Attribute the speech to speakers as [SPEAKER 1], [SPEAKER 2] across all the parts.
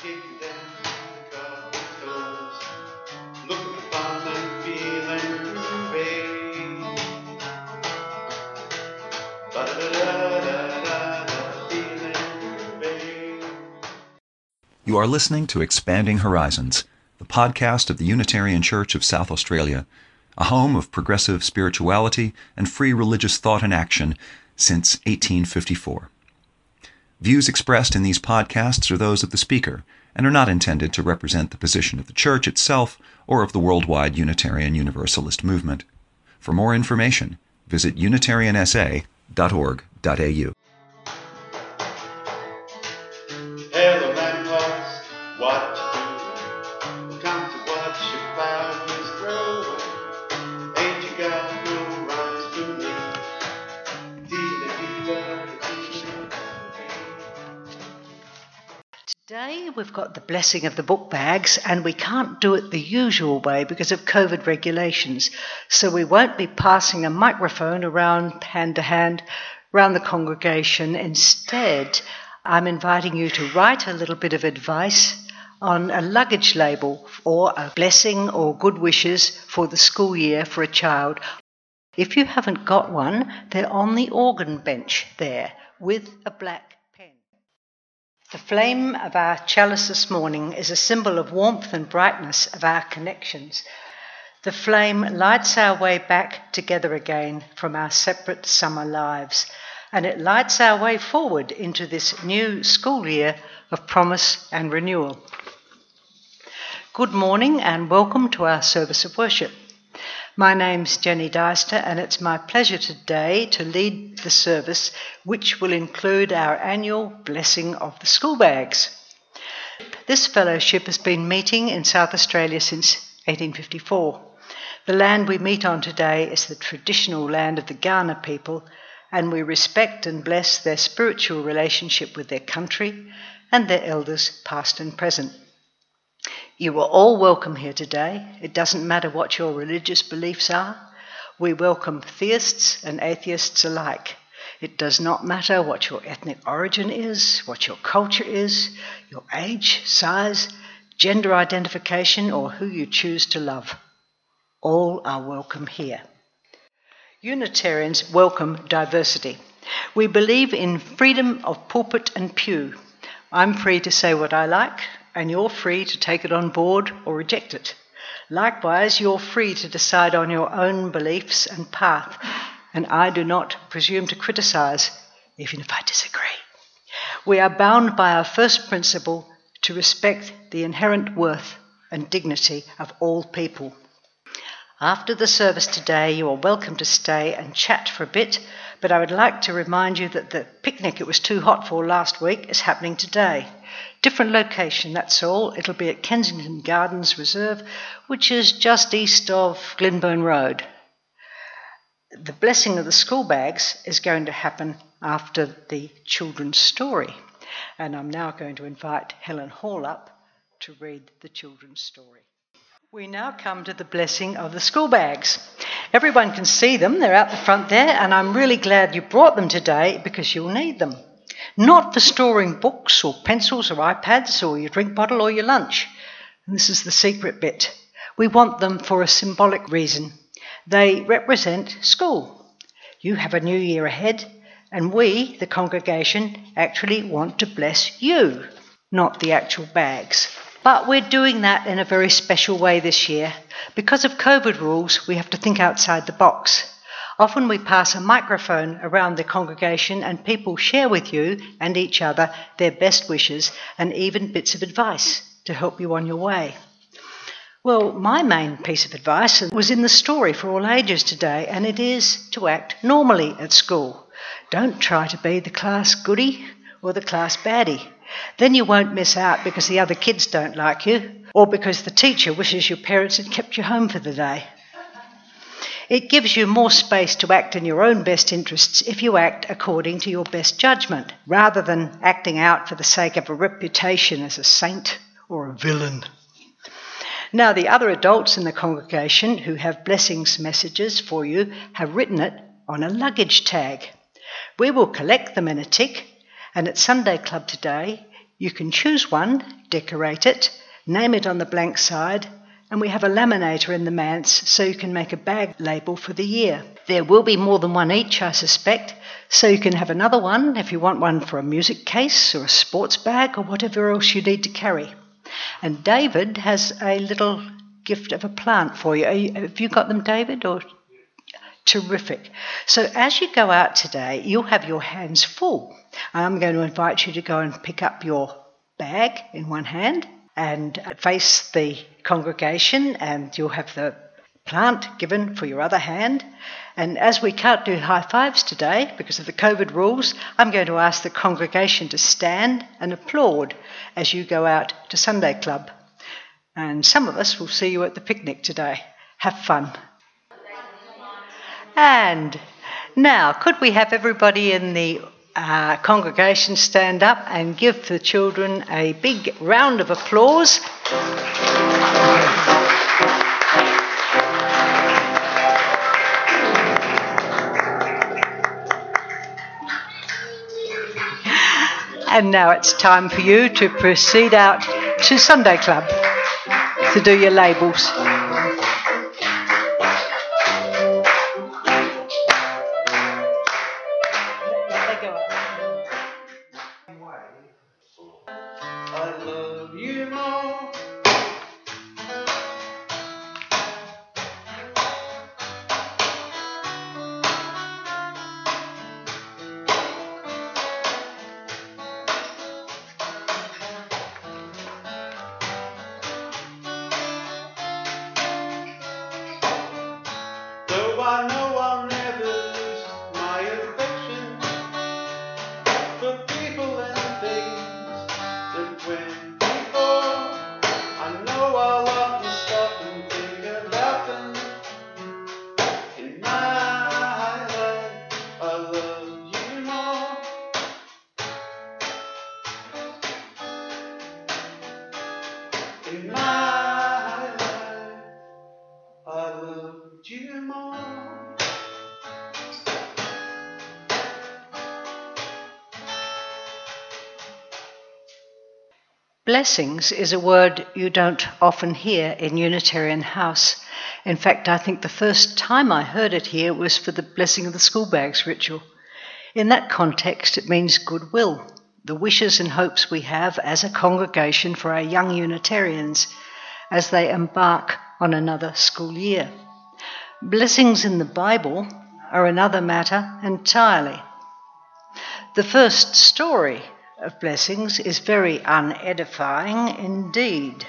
[SPEAKER 1] kicking down the garden doors, looking for fun and feeling groovy. Ba-da-da-da-da-da, feeling groovy.
[SPEAKER 2] You are listening to Expanding Horizons, the podcast of the Unitarian Church of South Australia, a home of progressive spirituality and free religious thought and action since 1854. Views expressed in these podcasts are those of the speaker and are not intended to represent the position of the Church itself or of the worldwide Unitarian Universalist movement. For more information, visit unitariansa.org.au.
[SPEAKER 1] Hello, landlords, what you doing? Come to watch your flowers grow. Ain't you got no rhymes to me?
[SPEAKER 3] Today we've got the blessing of the book bags, and we can't do it the usual way because of COVID regulations. So we won't be passing a microphone around hand to hand around the congregation. Instead, I'm inviting you to write a little bit of advice on a luggage label or a blessing or good wishes for the school year for a child. If you haven't got one, they're on the organ bench there with a black pen. The flame of our chalice this morning is a symbol of warmth and brightness of our connections. The flame lights our way back together again from our separate summer lives, and it lights our way forward into this new school year of promise and renewal. Good morning and welcome to our service of worship. My name's Jenny Deister, and it's my pleasure today to lead the service, which will include our annual blessing of the school bags. This fellowship has been meeting in South Australia since 1854. The land we meet on today is the traditional land of the Kaurna people, and we respect and bless their spiritual relationship with their country and their elders past and present. You are all welcome here today. It doesn't matter what your religious beliefs are. We welcome theists and atheists alike. It does not matter what your ethnic origin is, what your culture is, your age, size, gender identification, or who you choose to love. All are welcome here. Unitarians welcome diversity. We believe in freedom of pulpit and pew. I'm free to say what I like, and you're free to take it on board or reject it. Likewise, you're free to decide on your own beliefs and path, and I do not presume to criticise, even if I disagree. We are bound by our first principle to respect the inherent worth and dignity of all people. After the service today, you are welcome to stay and chat for a bit, but I would like to remind you that the picnic it was too hot for last week is happening today. Different location, that's all. It'll be at Kensington Gardens Reserve, which is just east of Glenburn Road. The blessing of the school bags is going to happen after the children's story. And I'm now going to invite Helen Hall up to read the children's story. We now come to the blessing of the school bags. Everyone can see them, they're out the front there, and I'm really glad you brought them today because you'll need them. Not for storing books or pencils or iPads or your drink bottle or your lunch. And this is the secret bit. We want them for a symbolic reason. They represent school. You have a new year ahead, and we, the congregation, actually want to bless you, not the actual bags. But we're doing that in a very special way this year. Because of COVID rules, we have to think outside the box. Often we pass a microphone around the congregation and people share with you and each other their best wishes and even bits of advice to help you on your way. Well, my main piece of advice was in the story for all ages today, and it is to act normally at school. Don't try to be the class goodie or the class baddie. Then you won't miss out because the other kids don't like you or because the teacher wishes your parents had kept you home for the day. It gives you more space to act in your own best interests if you act according to your best judgment, rather than acting out for the sake of a reputation as a saint or a villain. Now, the other adults in the congregation who have blessings messages for you have written it on a luggage tag. We will collect them in a tick, and at Sunday Club today, You can choose one, decorate it, name it on the blank side, and we have a laminator in the manse so you can make a bag label for the year. There will be more than one each, I suspect, so you can have another one if you want one for a music case or a sports bag or whatever else you need to carry. And David has a little gift of a plant for you. Have you got them, David? Or terrific. So as you go out today, you'll have your hands full. I'm going to invite you to go and pick up your bag in one hand and face the congregation, and you'll have the plant given for your other hand. And as we can't do high fives today because of the COVID rules, I'm going to ask the congregation to stand and applaud as you go out to Sunday Club. And some of us will see you at the picnic today. Have fun. And now, could we have everybody in the congregation stand up and give the children a big round of applause? And now it's time for you to proceed out to Sunday Club to do your labels.
[SPEAKER 1] I love you more. Though I know I'll never lose my affection for people and things that went before. I know I'll often stop and think about them. In my life, I love you more. In my life, I loved you more.
[SPEAKER 3] Blessings is a word you don't often hear in Unitarian House. In fact, I think the first time I heard it here was for the blessing of the school bags ritual. In that context, it means goodwill, the wishes and hopes we have as a congregation for our young Unitarians as they embark on another school year. Blessings in the Bible are another matter entirely. The first story of blessings is very unedifying indeed.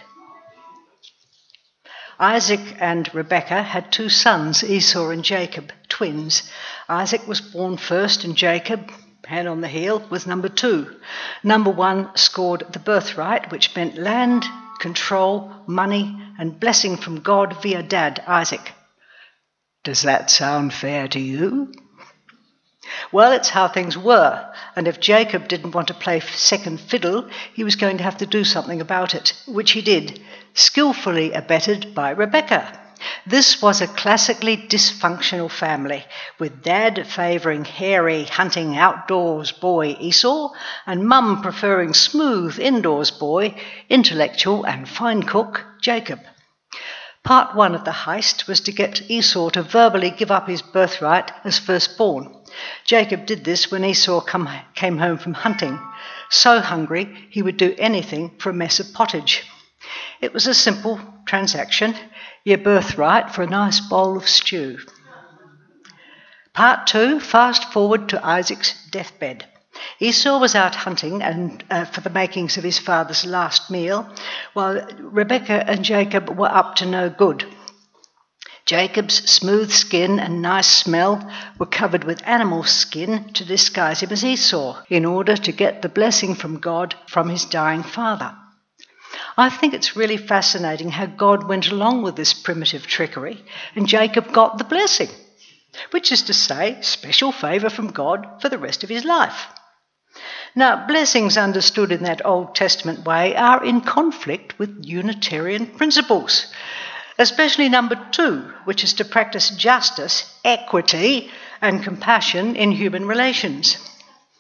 [SPEAKER 3] Isaac and Rebekah had two sons, Esau and Jacob, twins. Isaac was born first and Jacob, hand on the heel, was number 2. Number 1 scored the birthright, which meant land, control, money, and blessing from God via dad, Isaac. Does that sound fair to you? Well, it's how things were, and if Jacob didn't want to play second fiddle, he was going to have to do something about it, which he did, skillfully abetted by Rebekah. This was a classically dysfunctional family, with dad favouring hairy, hunting outdoors boy Esau, and mum preferring smooth indoors boy, intellectual and fine cook Jacob. Part 1 of the heist was to get Esau to verbally give up his birthright as firstborn. Jacob did this when Esau came home from hunting. So hungry, he would do anything for a mess of pottage. It was a simple transaction, your birthright for a nice bowl of stew. Part 2, fast forward to Isaac's deathbed. Esau was out hunting and for the makings of his father's last meal, while Rebekah and Jacob were up to no good. Jacob's smooth skin and nice smell were covered with animal skin to disguise him as Esau, in order to get the blessing from God from his dying father. I think it's really fascinating how God went along with this primitive trickery, and Jacob got the blessing, which is to say, special favour from God for the rest of his life. Now, blessings understood in that Old Testament way are in conflict with Unitarian principles, especially number 2, which is to practice justice, equity, and compassion in human relations.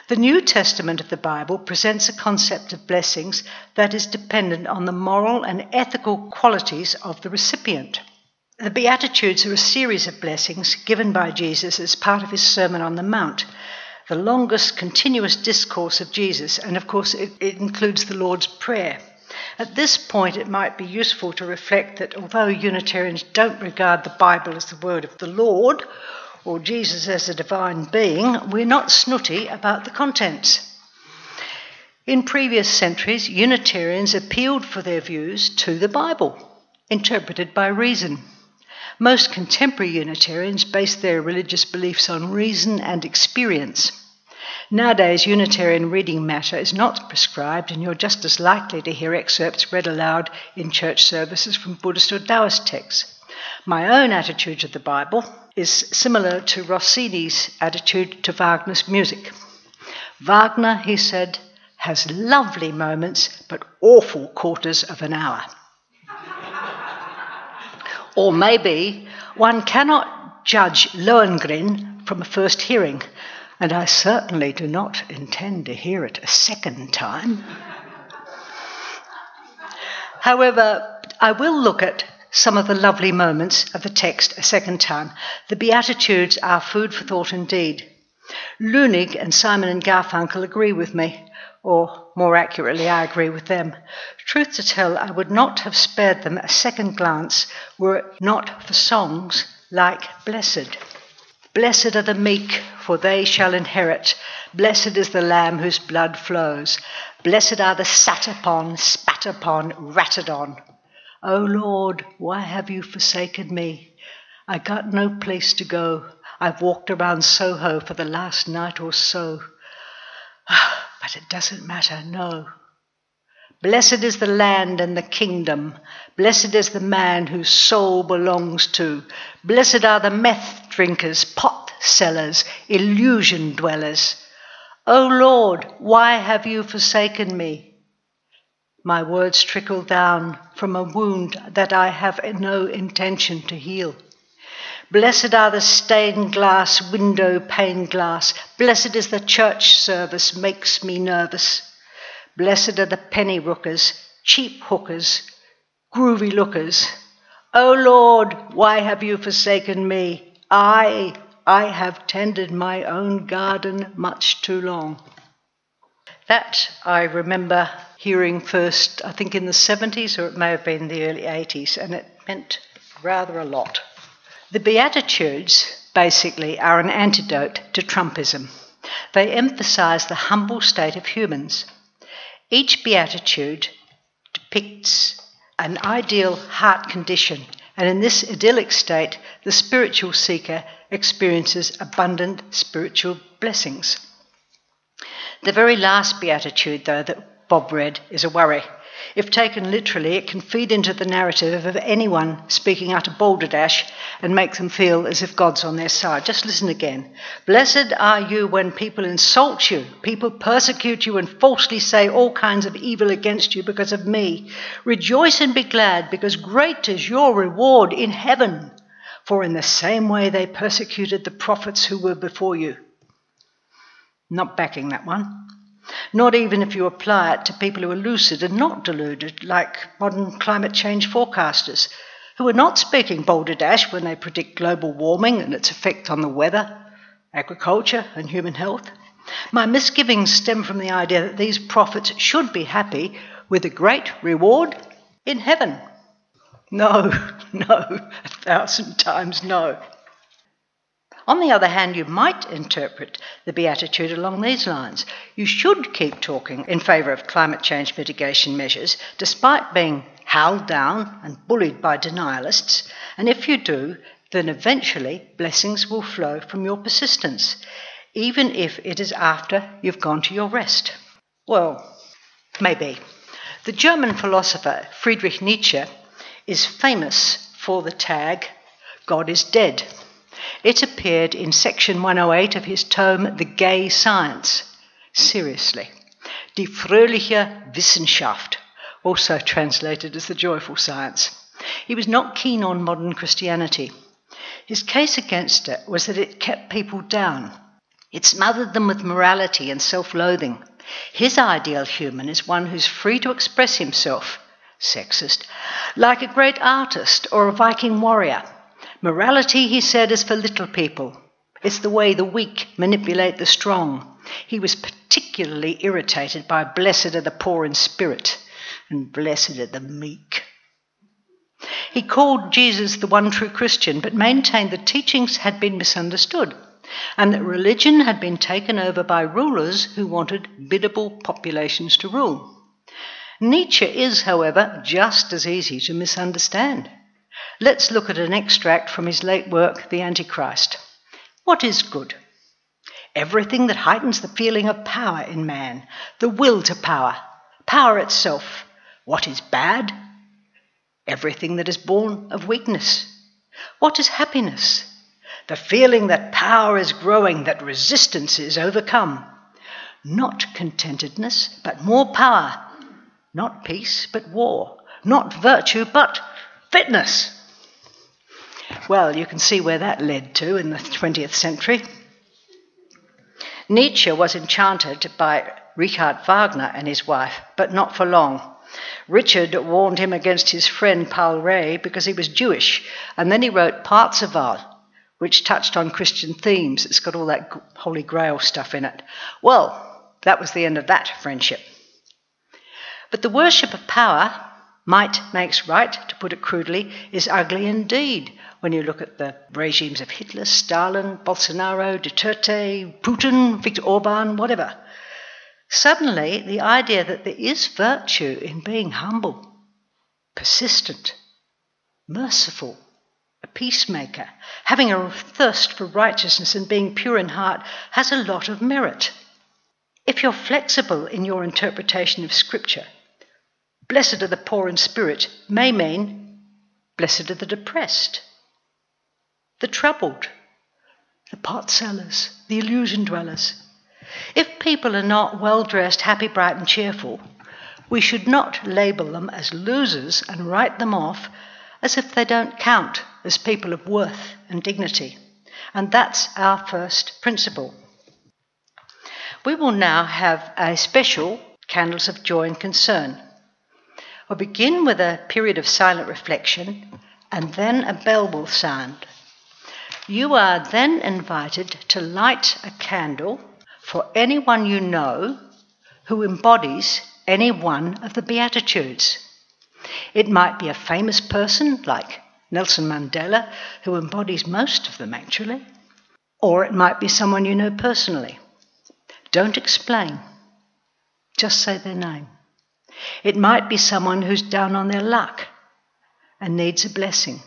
[SPEAKER 3] The New Testament of the Bible presents a concept of blessings that is dependent on the moral and ethical qualities of the recipient. The Beatitudes are a series of blessings given by Jesus as part of his Sermon on the Mount, the longest continuous discourse of Jesus, and of course it includes the Lord's Prayer. At this point, it might be useful to reflect that although Unitarians don't regard the Bible as the word of the Lord, or Jesus as a divine being, we're not snooty about the contents. In previous centuries, Unitarians appealed for their views to the Bible, interpreted by reason. Most contemporary Unitarians base their religious beliefs on reason and experience. Nowadays, Unitarian reading matter is not prescribed, and you're just as likely to hear excerpts read aloud in church services from Buddhist or Taoist texts. My own attitude to the Bible is similar to Rossini's attitude to Wagner's music. Wagner, he said, has lovely moments, but awful quarters of an hour. Or maybe one cannot judge Lohengrin from a first hearing, and I certainly do not intend to hear it a second time. However, I will look at some of the lovely moments of the text a second time. The Beatitudes are food for thought indeed. Lunig and Simon and Garfunkel agree with me, or more accurately, I agree with them. Truth to tell, I would not have spared them a second glance were it not for songs like Blessed. Blessed are the meek, for they shall inherit. Blessed is the Lamb whose blood flows. Blessed are the sat upon, spat upon, ratted on. O Lord, why have you forsaken me? I got no place to go. I've walked around Soho for the last night or so. But it doesn't matter, no. Blessed is the land and the kingdom. Blessed is the man whose soul belongs to. Blessed are the meth drinkers, pot sellers, illusion dwellers. O Lord, why have you forsaken me? My words trickle down from a wound that I have no intention to heal. Blessed are the stained glass, window pane glass. Blessed is the church service, makes me nervous. Blessed are the penny rookers, cheap hookers, groovy lookers. O Lord, why have you forsaken me? I have tended my own garden much too long. That I remember hearing first, I think in the 70s, or it may have been the early 80s, and it meant rather a lot. The Beatitudes, basically, are an antidote to Trumpism. They emphasise the humble state of humans. Each Beatitude depicts an ideal heart condition, and in this idyllic state, the spiritual seeker experiences abundant spiritual blessings. The very last Beatitude, though, that Bob read, is a worry. If taken literally, it can feed into the narrative of anyone speaking out of balderdash and make them feel as if God's on their side. Just listen again. Blessed are you when people insult you, people persecute you and falsely say all kinds of evil against you because of me. Rejoice and be glad, because great is your reward in heaven. For in the same way they persecuted the prophets who were before you. Not backing that one. Not even if you apply it to people who are lucid and not deluded, like modern climate change forecasters, who are not speaking balderdash when they predict global warming and its effect on the weather, agriculture and human health. My misgivings stem from the idea that these prophets should be happy with a great reward in heaven. No, 1,000 times no. On the other hand, you might interpret the Beatitude along these lines. You should keep talking in favour of climate change mitigation measures, despite being howled down and bullied by denialists, and if you do, then eventually blessings will flow from your persistence, even if it is after you've gone to your rest. Well, maybe. The German philosopher Friedrich Nietzsche is famous for the tag, God is dead. It appeared in section 108 of his tome, The Gay Science. Seriously. Die fröhliche Wissenschaft, also translated as the joyful science. He was not keen on modern Christianity. His case against it was that it kept people down. It smothered them with morality and self-loathing. His ideal human is one who's free to express himself, sexist, like a great artist or a Viking warrior. Morality, he said, is for little people. It's the way the weak manipulate the strong. He was particularly irritated by blessed are the poor in spirit and blessed are the meek. He called Jesus the one true Christian, but maintained the teachings had been misunderstood and that religion had been taken over by rulers who wanted biddable populations to rule. Nietzsche is, however, just as easy to misunderstand. Let's look at an extract from his late work, The Antichrist. What is good? Everything that heightens the feeling of power in man, the will to power, power itself. What is bad? Everything that is born of weakness. What is happiness? The feeling that power is growing, that resistance is overcome. Not contentedness, but more power. Not peace, but war. Not virtue, but fitness. Well, you can see where that led to in the 20th century. Nietzsche was enchanted by Richard Wagner and his wife, but not for long. Richard warned him against his friend Paul Rée because he was Jewish, and then he wrote Parzival, which touched on Christian themes. It's got all that Holy Grail stuff in it. Well, that was the end of that friendship. But the worship of power, might makes right, to put it crudely, is ugly indeed when you look at the regimes of Hitler, Stalin, Bolsonaro, Duterte, Putin, Viktor Orban, whatever. Suddenly, the idea that there is virtue in being humble, persistent, merciful, a peacemaker, having a thirst for righteousness and being pure in heart has a lot of merit. If you're flexible in your interpretation of Scripture, blessed are the poor in spirit may mean blessed are the depressed, the troubled, the pot sellers, the illusion dwellers. If people are not well-dressed, happy, bright and cheerful, we should not label them as losers and write them off as if they don't count as people of worth and dignity. And that's our first principle. We will now have a special Candles of Joy and Concern. We'll begin with a period of silent reflection and then a bell will sound. You are then invited to light a candle for anyone you know who embodies any one of the Beatitudes. It might be a famous person like Nelson Mandela, who embodies most of them actually, or it might be someone you know personally. Don't explain, just say their name. It might be someone who's down on their luck and needs a blessing.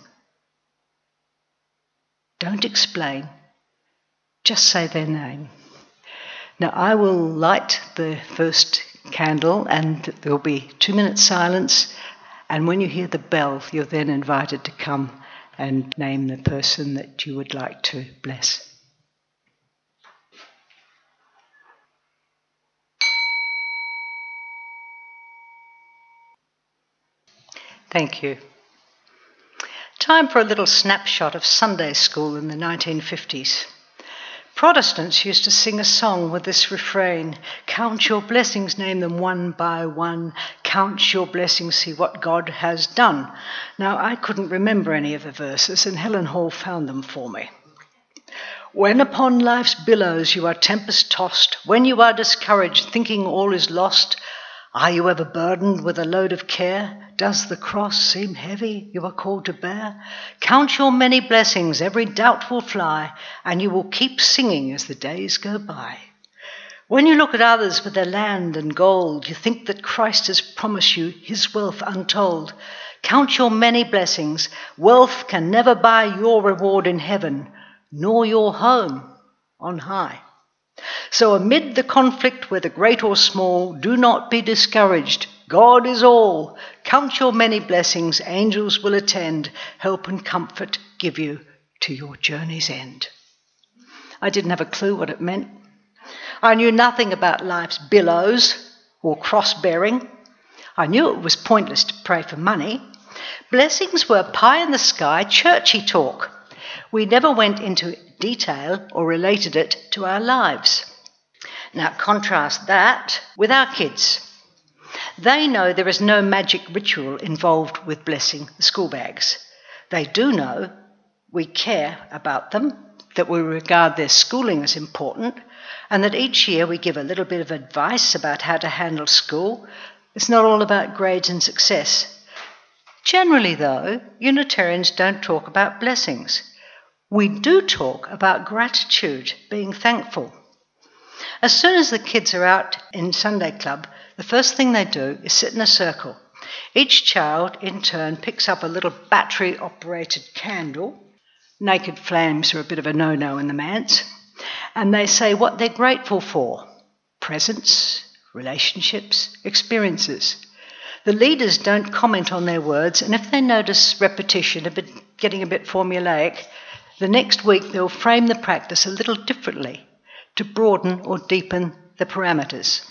[SPEAKER 3] Don't explain, just say their name. Now I will light the first candle and there will be 2 minutes silence, and when you hear the bell you're then invited to come and name the person that you would like to bless. Thank you. Time for a little snapshot of Sunday school in the 1950s. Protestants used to sing a song with this refrain: count your blessings, name them one by one. Count your blessings, see what God has done. Now, I couldn't remember any of the verses, and Helen Hall found them for me. When upon life's billows you are tempest-tossed, when you are discouraged, thinking all is lost, are you ever burdened with a load of care? Does the cross seem heavy you are called to bear? Count your many blessings, every doubt will fly, and you will keep singing as the days go by. When you look at others with their land and gold, you think that Christ has promised you his wealth untold. Count your many blessings. Wealth can never buy your reward in heaven, nor your home on high. So amid the conflict, whether great or small, do not be discouraged. God is all. Count your many blessings. Angels will attend, help and comfort give you to your journey's end. I didn't have a clue what it meant. I knew nothing about life's billows or cross-bearing. I knew it was pointless to pray for money. Blessings were pie in the sky, churchy talk. We never went into detail or related it to our lives. Now contrast that with our kids. They know there is no magic ritual involved with blessing the school bags. They do know we care about them, that we regard their schooling as important, and that each year we give a little bit of advice about how to handle school. It's not all about grades and success. Generally, though, Unitarians don't talk about blessings. We do talk about gratitude, being thankful. As soon as the kids are out in Sunday club, the first thing they do is sit in a circle. Each child, in turn, picks up a little battery-operated candle. Naked flames are a bit of a no-no in the manse. And they say what they're grateful for. Presents, relationships, experiences. The leaders don't comment on their words, and if they notice repetition, getting a bit formulaic, the next week they'll frame the practice a little differently to broaden or deepen the parameters.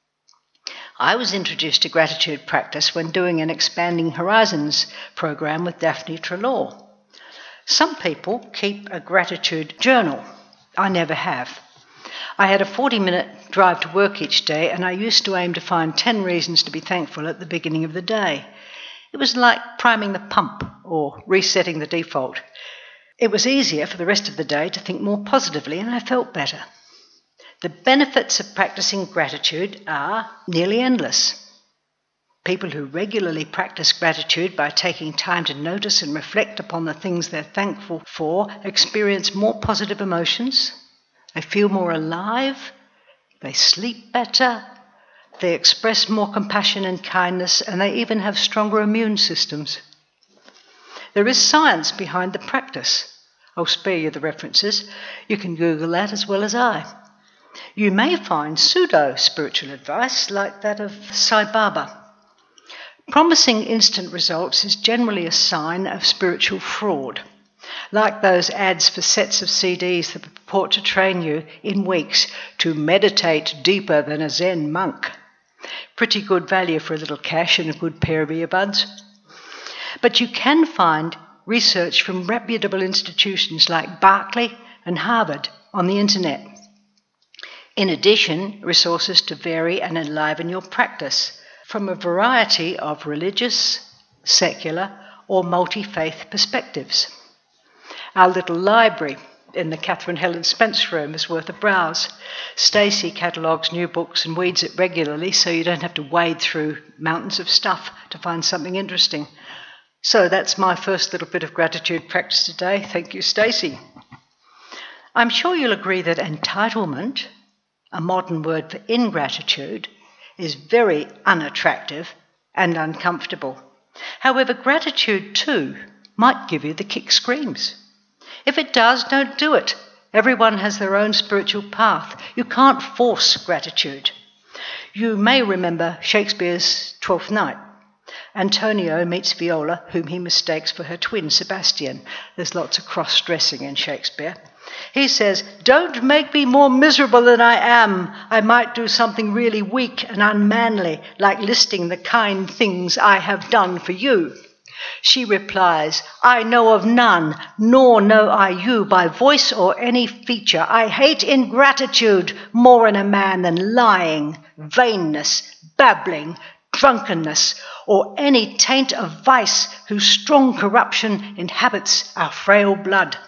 [SPEAKER 3] I was introduced to gratitude practice when doing an Expanding Horizons program with Daphne Trelaw. Some people keep a gratitude journal. I never have. I had a 40-minute drive to work each day, and I used to aim to find 10 reasons to be thankful at the beginning of the day. It was like priming the pump or resetting the default. It was easier for the rest of the day to think more positively, and I felt better. The benefits of practicing gratitude are nearly endless. People who regularly practice gratitude by taking time to notice and reflect upon the things they're thankful for experience more positive emotions. They feel more alive. They sleep better. They express more compassion and kindness, and they even have stronger immune systems. There is science behind the practice. I'll spare you the references. You can Google that as well as I. You may find pseudo-spiritual advice like that of Sai Baba. Promising instant results is generally a sign of spiritual fraud, like those ads for sets of CDs that purport to train you in weeks to meditate deeper than a Zen monk. Pretty good value for a little cash and a good pair of earbuds. But you can find research from reputable institutions like Berkeley and Harvard on the internet. In addition, resources to vary and enliven your practice from a variety of religious, secular, or multi-faith perspectives. Our little library in the Catherine Helen Spence room is worth a browse. Stacey catalogues new books and weeds it regularly so you don't have to wade through mountains of stuff to find something interesting. So that's my first little bit of gratitude practice today. Thank you, Stacey. I'm sure you'll agree that entitlement, a modern word for ingratitude, is very unattractive and uncomfortable. However, gratitude too might give you the kick screams. If it does, don't do it. Everyone has their own spiritual path. You can't force gratitude. You may remember Shakespeare's Twelfth Night. Antonio meets Viola, whom he mistakes for her twin, Sebastian. There's lots of cross-dressing in Shakespeare. He says, "Don't make me more miserable than I am. I might do something really weak and unmanly, like listing the kind things I have done for you." She replies, "I know of none, nor know I you by voice or any feature. I hate ingratitude more in a man than lying, vainness, babbling, drunkenness, or any taint of vice whose strong corruption inhabits our frail blood."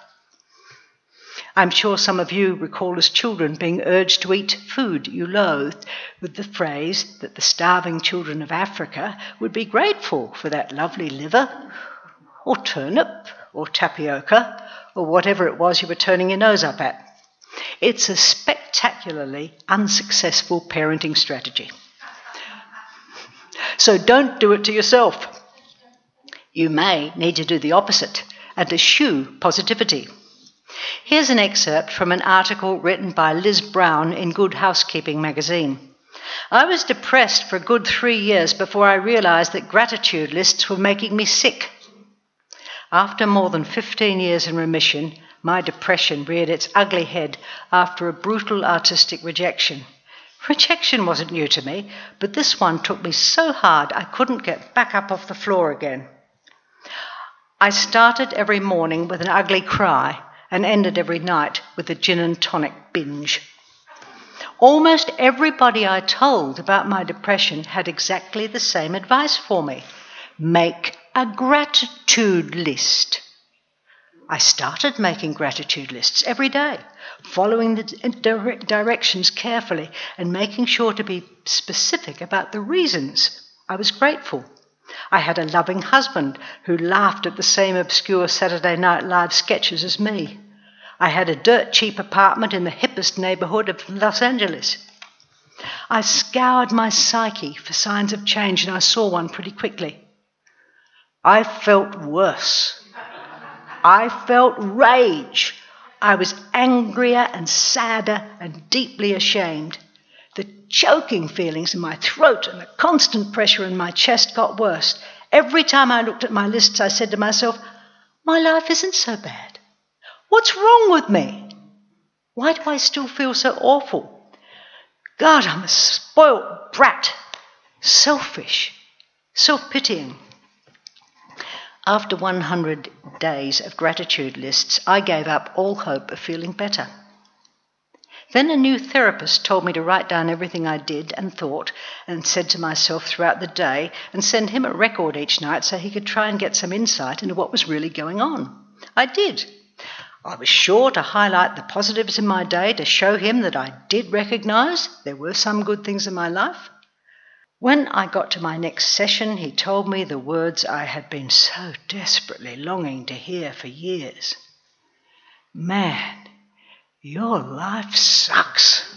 [SPEAKER 3] I'm sure some of you recall as children being urged to eat food you loathed, with the phrase that the starving children of Africa would be grateful for that lovely liver, or turnip, or tapioca, or whatever it was you were turning your nose up at. It's a spectacularly unsuccessful parenting strategy. So don't do it to yourself. You may need to do the opposite and eschew positivity. Here's an excerpt from an article written by Liz Brown in Good Housekeeping magazine. "I was depressed for a good 3 years before I realised that gratitude lists were making me sick. After more than 15 years in remission, my depression reared its ugly head after a brutal artistic rejection. Rejection wasn't new to me, but this one took me so hard I couldn't get back up off the floor again. I started every morning with an ugly cry and ended every night with a gin and tonic binge. Almost everybody I told about my depression had exactly the same advice for me. Make a gratitude list. I started making gratitude lists every day, following the directions carefully and making sure to be specific about the reasons I was grateful. I had a loving husband who laughed at the same obscure Saturday Night Live sketches as me. I had a dirt cheap apartment in the hippest neighbourhood of Los Angeles. I scoured my psyche for signs of change, and I saw one pretty quickly. I felt worse. I felt rage. I was angrier and sadder and deeply ashamed. The choking feelings in my throat and the constant pressure in my chest got worse. Every time I looked at my lists, I said to myself, my life isn't so bad. What's wrong with me? Why do I still feel so awful? God, I'm a spoilt brat. Selfish. Self-pitying. After 100 days of gratitude lists, I gave up all hope of feeling better. Then a new therapist told me to write down everything I did and thought and said to myself throughout the day and send him a record each night so he could try and get some insight into what was really going on. I did. I was sure to highlight the positives in my day to show him that I did recognise there were some good things in my life. When I got to my next session, he told me the words I had been so desperately longing to hear for years. Man, your life sucks.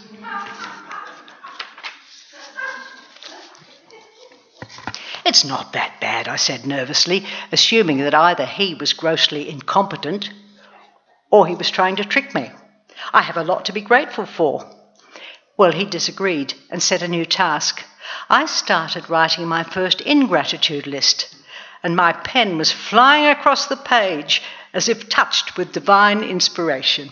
[SPEAKER 3] It's not that bad, I said nervously, assuming that either he was grossly incompetent or he was trying to trick me. I have a lot to be grateful for. Well, he disagreed and set a new task. I started writing my first ingratitude list, and my pen was flying across the page as if touched with divine inspiration.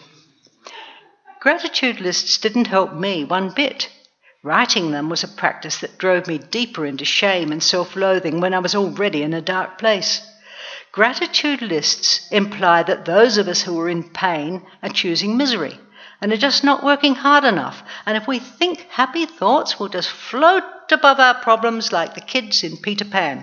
[SPEAKER 3] Gratitude lists didn't help me one bit. Writing them was a practice that drove me deeper into shame and self-loathing when I was already in a dark place. Gratitude lists imply that those of us who are in pain are choosing misery and are just not working hard enough. And if we think happy thoughts, we'll just float above our problems like the kids in Peter Pan.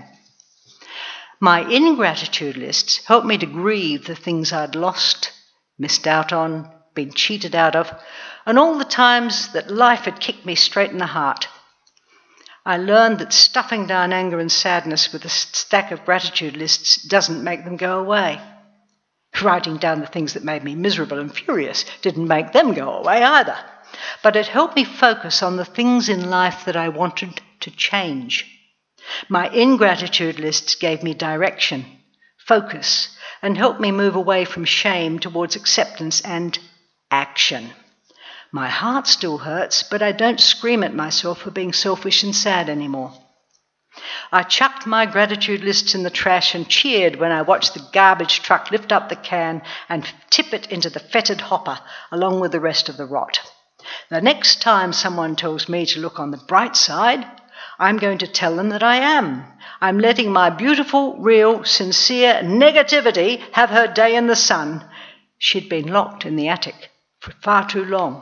[SPEAKER 3] My ingratitude lists helped me to grieve the things I'd lost, missed out on, been cheated out of, and all the times that life had kicked me straight in the heart. I learned that stuffing down anger and sadness with a stack of gratitude lists doesn't make them go away. Writing down the things that made me miserable and furious didn't make them go away either. But it helped me focus on the things in life that I wanted to change. My ingratitude lists gave me direction, focus, and helped me move away from shame towards acceptance and action. My heart still hurts, but I don't scream at myself for being selfish and sad anymore. I chucked my gratitude lists in the trash and cheered when I watched the garbage truck lift up the can and tip it into the fetid hopper along with the rest of the rot. The next time someone tells me to look on the bright side, I'm going to tell them that I am. I'm letting my beautiful, real, sincere negativity have her day in the sun. She'd been locked in the attic for far too long.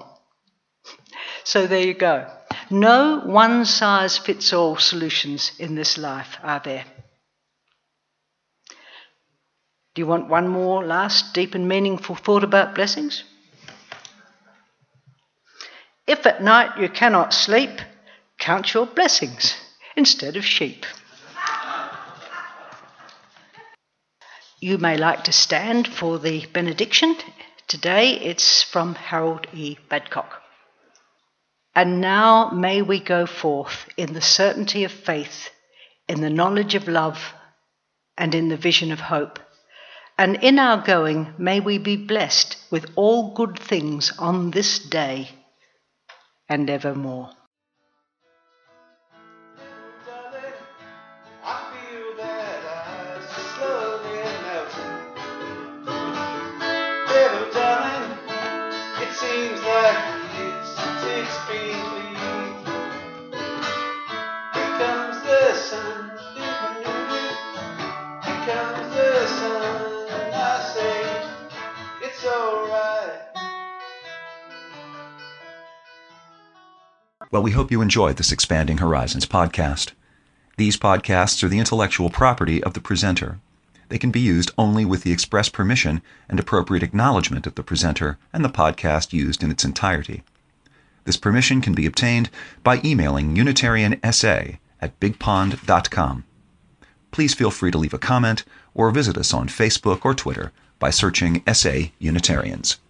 [SPEAKER 3] So there you go. No one-size-fits-all solutions in this life, are there? Do you want one more last deep and meaningful thought about blessings? If at night you cannot sleep, count your blessings instead of sheep. You may like to stand for the benediction. Today it's from Harold E. Badcock. And now may we go forth in the certainty of faith, in the knowledge of love, and in the vision of hope. And in our going may we be blessed with all good things on this day and evermore.
[SPEAKER 1] I feel that I slowly melting. Little darling, it seems like it's been weeks. Here comes the sun. Here comes the sun.
[SPEAKER 2] Well, we hope you enjoyed this Expanding Horizons podcast. These podcasts are the intellectual property of the presenter. They can be used only with the express permission and appropriate acknowledgement of the presenter and the podcast used in its entirety. This permission can be obtained by emailing unitariansa@bigpond.com. Please feel free to leave a comment or visit us on Facebook or Twitter by searching SA Unitarians.